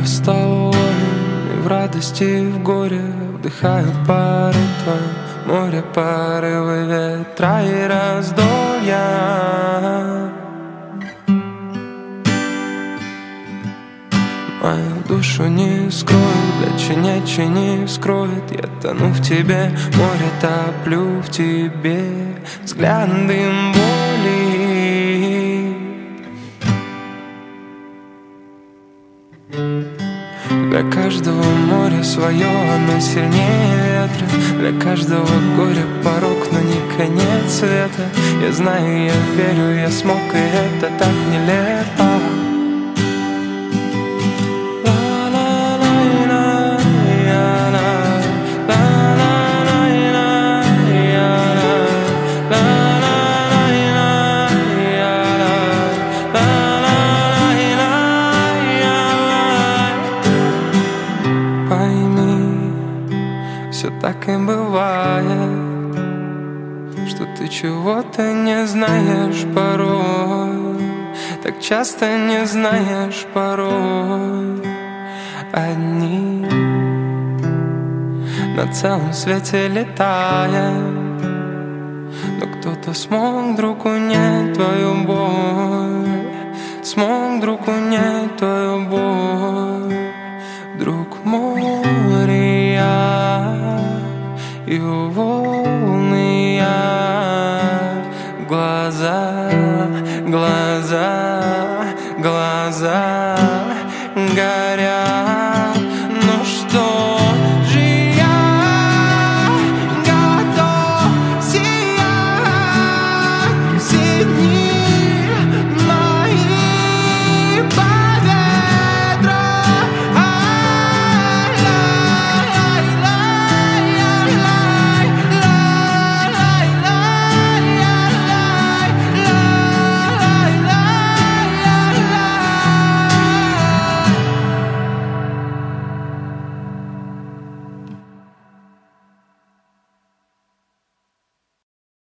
стал воин, и в радости, и в горе вдыхаю пары твои. Море, порывы ветра и раздолья. Мою душу не скроет, плечи не вскроет. Я тону в тебе, море топлю в тебе. Взгляд дым боли. Для каждого моря свое, оно сильнее ветра. Для каждого горя порог, но не конец света. Я знаю, я верю, я смог, и это так нелепо. Все так и бывает, что ты чего-то не знаешь порой. Так часто не знаешь порой. Одни на целом свете летая, но кто-то смог вдруг унять твою боль. Смог вдруг унять твою боль. Вдруг море я и волны я, глаза, глаза.